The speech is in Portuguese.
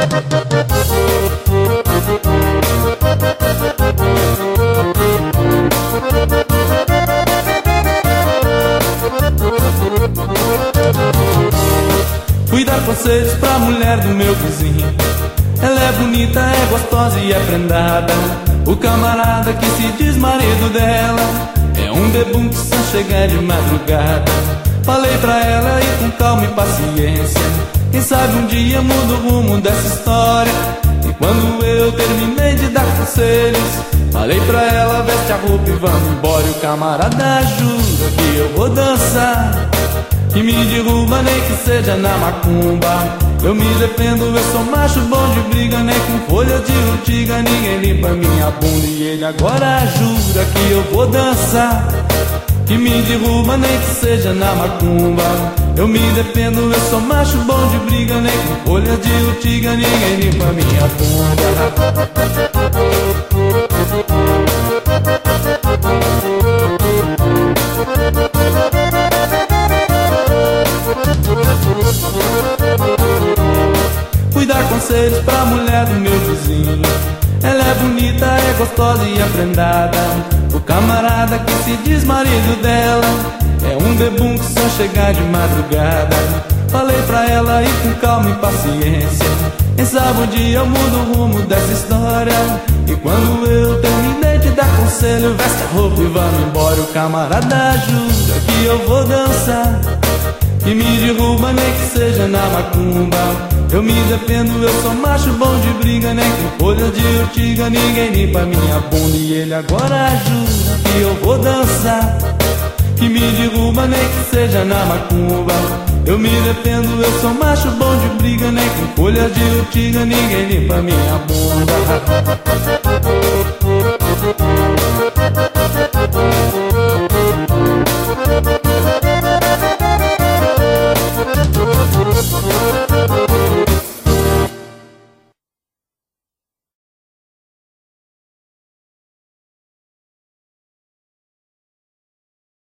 Fui dar conselhos pra mulher do meu vizinho. Ela é bonita, é gostosa e é prendada. O camarada que se diz marido dela é um bebum que só chega de madrugada. Falei pra ela ir com calma e paciência, quem sabe um dia muda o rumo dessa história. E quando eu terminei de dar conselhos, falei pra ela, veste a roupa e vamos embora. E o camarada jura que eu vou dançar, que me derruba nem que seja na macumba. Eu me defendo, eu sou macho bom de briga, nem com folha de urtiga ninguém limpa minha bunda. E ele agora jura que eu vou dançar, que me derruba nem que seja na macumba. Eu me defendo, eu sou macho bom de briga, nem com folha de urtiga ninguém limpa minha bunda. Fui dar conselhos pra mulher do meu vizinho. Ela é bonita, é gostosa e é prendada. O camarada que se diz marido dela é um bebum que só chega de madrugada. Falei pra ela ir com calma e paciência, quem sabe um dia eu mudo o rumo dessa história. E quando eu terminei de dar conselho, veste a roupa e vamos embora. O camarada jura que eu vou dançar, que me derruba nem que seja na macumba. Eu me defendo, eu sou macho bom de briga, nem com folha de urtiga ninguém limpa minha bunda. E ele agora jura que eu vou dançar, que me derruba nem que seja na macumba. Eu me defendo, eu sou macho bom de briga, nem com folha de urtiga ninguém limpa minha bunda.